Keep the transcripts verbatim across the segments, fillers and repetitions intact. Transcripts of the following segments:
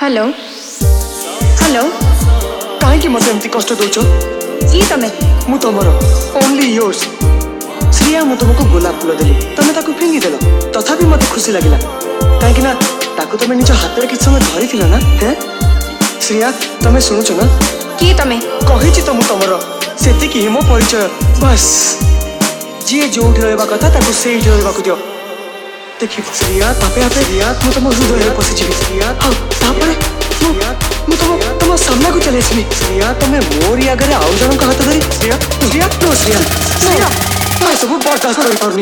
Hello hello कहीं मत एमती कष्ट दौच कि तमे मु तुमर ओनली योर्स श्रिया मु तुमको गोलाप फूल देली तमे ताकू फिंगी देल तथापि मत खुशी लगिला कहीं ना ताकू तमे निज हाथ में किछ समय धरी थिला ना हैं श्रिया तमे सुनुछ ना कि तमे कहिछि तो मु तुमर सेतिकी मो परिचय बस जी जोठी रहबा कथा ताकू सेठी रहबा को दियो देखि श्रिया तापे आपे श्रिया मु तुम हृदय पसी छी श्रिया हां तापरे मु तुम तुम सामना को चले छी श्रिया तमे मोर आगे आउ जन का हाथ धरी श्रिया श्रिया नो श्रिया श्रिया मैं सब बर्दाश्त कर पारनी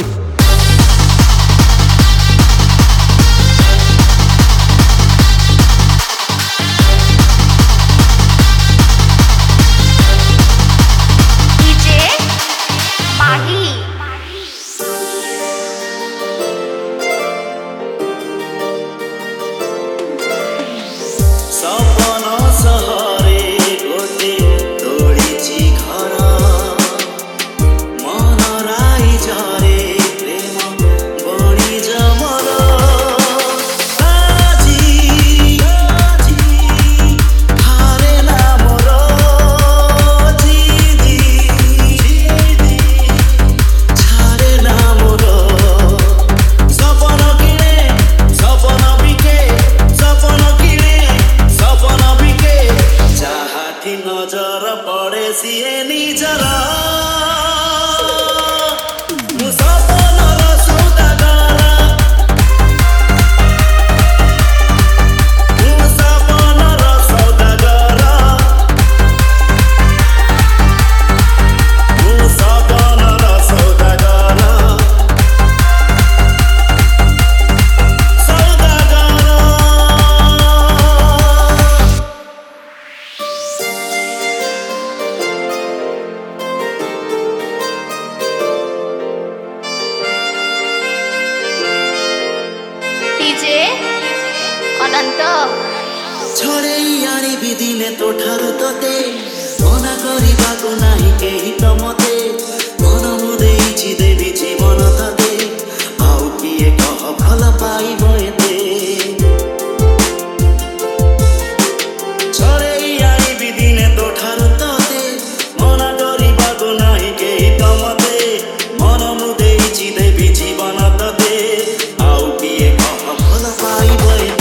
नजर पड़े सीए निजर अनंत छड़े आनी भी दिने तो ठारू तोते मना करिबा को नाही केही तो मते मन मुदेइछि देवी जीवन तते आउ किए कह भल पाइबो एते छड़े आनी भी दिने तो ठारू तोते मना करिबा को नाही केही तो मते मन मुदेइछि देवी जीवन तते आउ किए कह भल पाइबो एते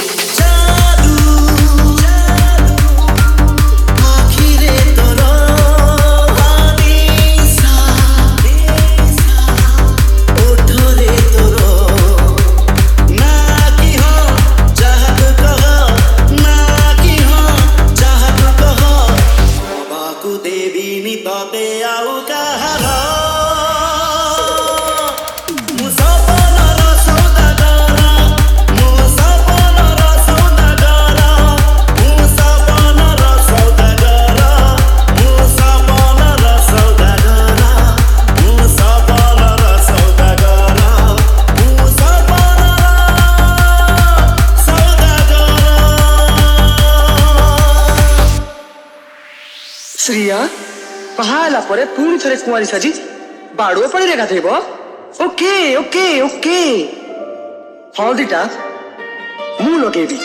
श्रिया पहाला परे पुणी थरे कुमारी साजी बाड़ुआ पानी रे गाधेबो ओके ओके ओके हल्दीटा मु लगेबी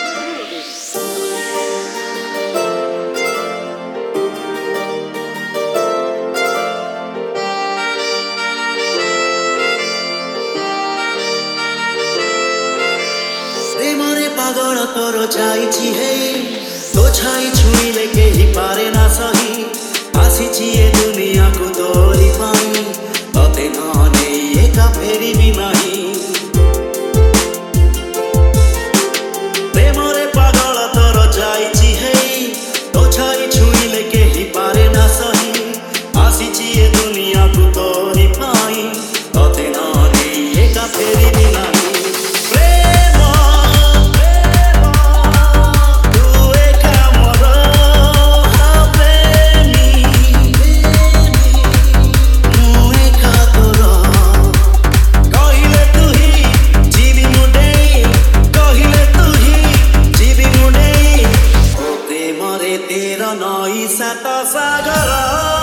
प्रेमरे पागल तोर जाइछि हे तो छाई छुईले केही पारे ना सही आसीछि ए दुनिया को तोरी पाई तते नने एका फेरी भी नाही प्रेमरे पागल तोर जाइछि हे तो छाई छुईले केही पारे ना सही आसीछि ए दुनिया को तोरी पाई तते नने एका फेरी भी नाही तेरा नई सात सागर।